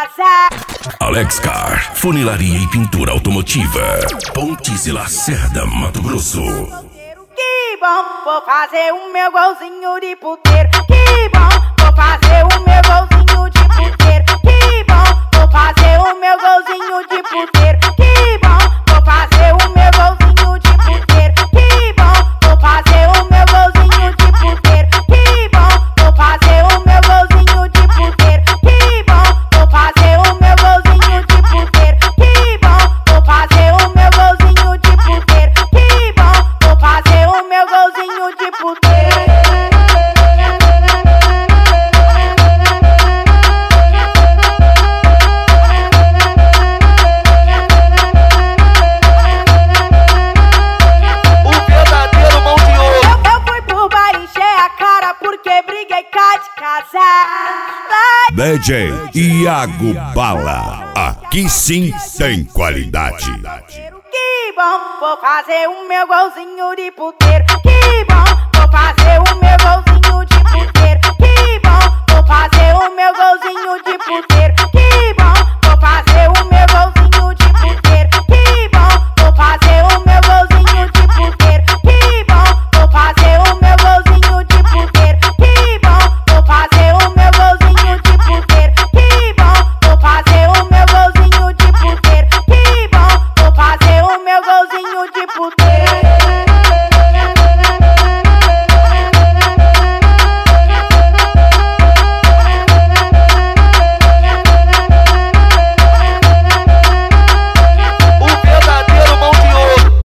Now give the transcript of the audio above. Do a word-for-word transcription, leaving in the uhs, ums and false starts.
casa. Alex Car, funilaria e pintura automotiva. Pontes e Lacerda, Mato Grosso. Que bom, vou fazer o meu golzinho de puteiro. Que bom, vou fazer o meu golzinho de puteiro. Que bom, vou fazer o meu golzinho de puteiro. Que bom, vou fazer o meu golzinho de puteiro. Que bom, vou fazer o meu golzinho de puteiro. Que bom, vou fazer o meu golzinho de puteiro. Que bom, vou fazer o meu golzinho de puteiro. Que bom, vou fazer o meu golzinho de puteiro. Que bom, vou fazer o meu golzinho de puteiro. D J Iago Bala, aqui sim tem qualidade. Que bom, vou fazer o meu golzinho de puteiro. Que bom, vou fazer